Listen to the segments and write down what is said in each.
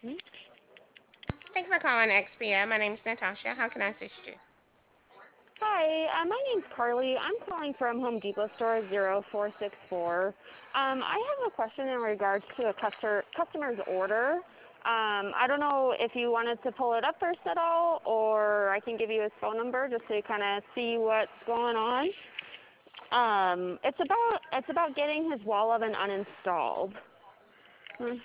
Hmm? Thank you for calling XPM. My name is Natasha. How can I assist you? Hi, my name's Carly. I'm calling from Home Depot store 0464. I have a question in regards to a customer's order. I don't know if you wanted to pull it up first at all, or I can give you his phone number just to kind of see what's going on. It's about getting his wall oven uninstalled. Hmm.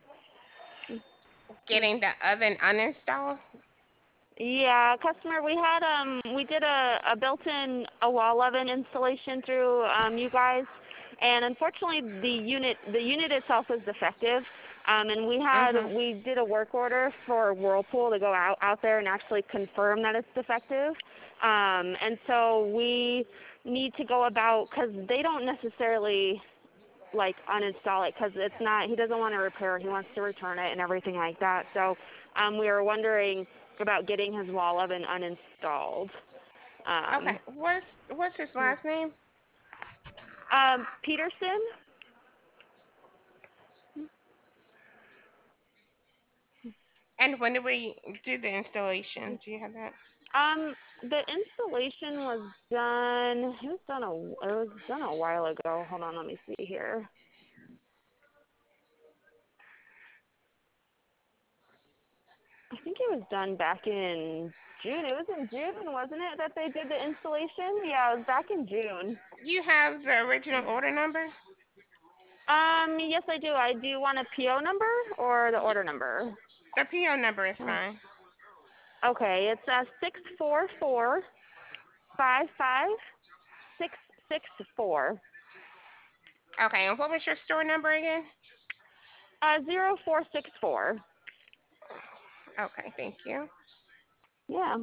Getting the oven uninstalled? Yeah, customer, we did a built-in wall oven installation through you guys, and unfortunately the unit itself was defective. And Mm-hmm. we did a work order for Whirlpool to go out there and actually confirm that it's defective. And so we need to go about, because they don't necessarily like uninstall it, because it's not, he doesn't want to repair it, he wants to return it and everything like that. So we were wondering about getting his wall oven uninstalled. Okay. um What's his last name? Peterson. And when did we do the installation? Do you have that? The installation was done, it was done a while ago. Hold on, let me see here. I think it was done back in June. It was in June, wasn't it, that they did the installation? Yeah, it was back in June. You have the original order number? Yes, I do. I do want a PO number or the order number. The PO number is Uh, fine. Okay, it's 644-55664. Okay. And what was your store number again? 0464. Okay. Thank you. Yeah.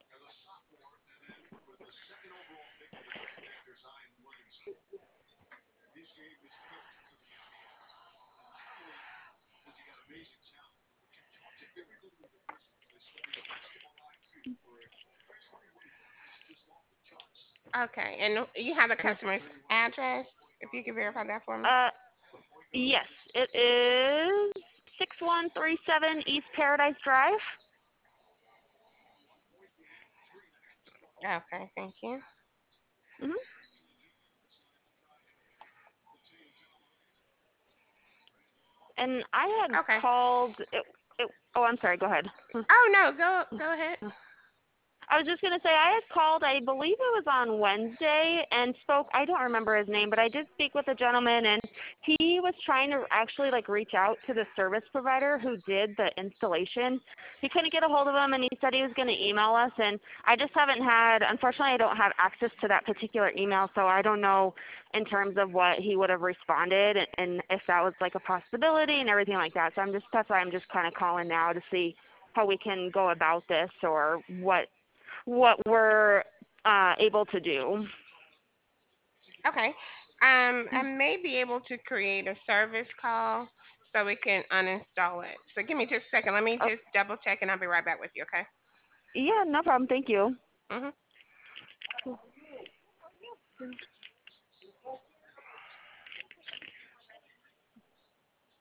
Okay. And you have the customer's address? If you could verify that for me. Uh, yes, it is 6137 East Paradise Drive. Okay. Thank you. Hmm. And I had Okay. called. Oh, I'm sorry. Go ahead. Oh no. Go ahead. I was just gonna say I had called, I believe it was on Wednesday, and spoke. I don't remember his name, but I did speak with a gentleman, and he was trying to actually like reach out to the service provider who did the installation. He couldn't get a hold of him, and he said he was gonna email us, and I just haven't had. Unfortunately, I don't have access to that particular email, so I don't know in terms of what he would have responded, and if that was like a possibility and everything like that. So that's why I'm just kind of calling now to see how we can go about this, or what we're able to do. Okay. I may be able to create a service call so we can uninstall it. So give me just a second. Let me Oh, just double check and I'll be right back with you, okay? yeah, no problem. Thank you. Mhm.